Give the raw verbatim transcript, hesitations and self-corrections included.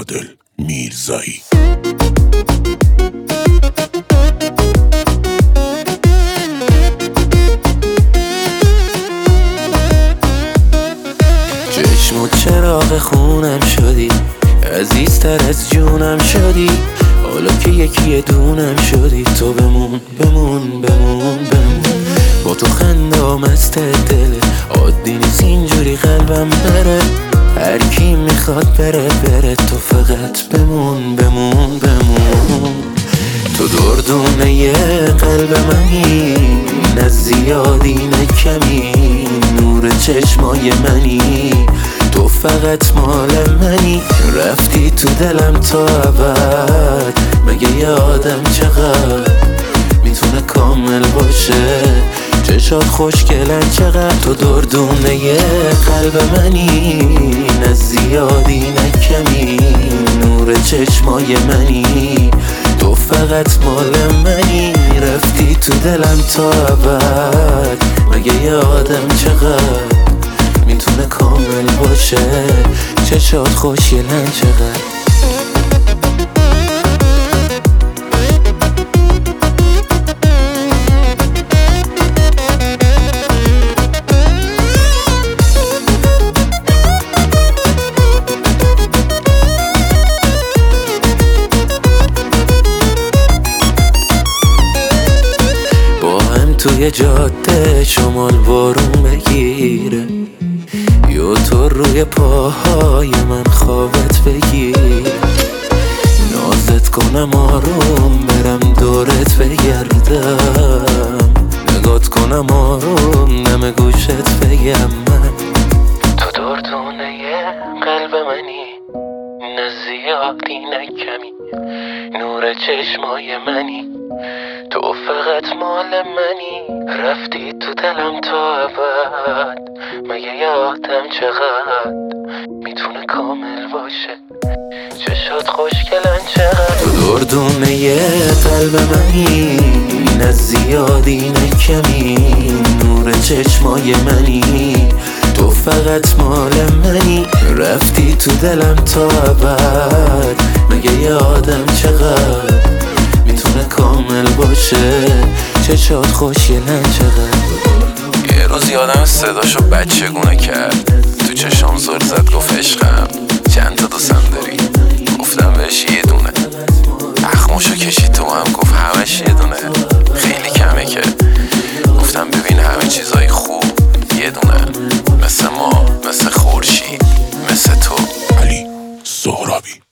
عادل میرزایی. چشم و چراغ خونم شدی، عزیزتر از جونم شدی. حالا که یکی دونم شدی، تو بمون بمون بمون بمون. با تو خندام از ته دله، عادی نیست اینجوری قلبم بره. هر کی میخواد بره بره، تو فقط بمون بمون بمون. تو دردونه قلب منی، نه زیادی نه کمی. نور چشمای منی، تو فقط مال منی. رفتی تو دلم تا ابد، مگه یه آدم چقدر میتونه کامل باشه؟ چشات خوشگلن چقدر. تو دردونه قلب منی، نه زیادی نه کمی. نور چشمای منی، تو فقط مال منی. رفتی تو دلم تا ابد، مگه یه آدم چقدر میتونه کامل باشه؟ چشات خوشگلن چقدر. توی جاده شمال بارون بگیره، یا تو روی پاهای من خوابت بگیره. نازت کنم آروم، برم دورت بگردم. نگات کنم آروم، نم گوشت بگم من. تو دردونه قلب منی، نه زیادی نه کمی. نور چشمای منی، تو فقط مال منی. رفتی تو دلم تا ابد، مگه یه آدم چقدر میتونه کامل باشه؟ چشات خوشگلن چقدر. تو دردونه قلب منی، نه زیادی نه کمی. نور چشمای منی، تو فقط مال منی. رفتی تو دلم تا ابد، مگه یه آدم چقدر میتونه کامل باشه؟ چشات خوشگلن چقدر. یه روز یادم صداشو بچگونه کرد، تو چشام زل زد گفت عشقم چند تا دوستم داری؟ گفتم بهش یه دونه. اخماشو کشید تو هم گفت همش یه دونه. خیلی کمه که. گفتم ببین همه چیزای خوب یه دونه، مثل ما، مثل خورشید، مثل تو. علی سهرابی.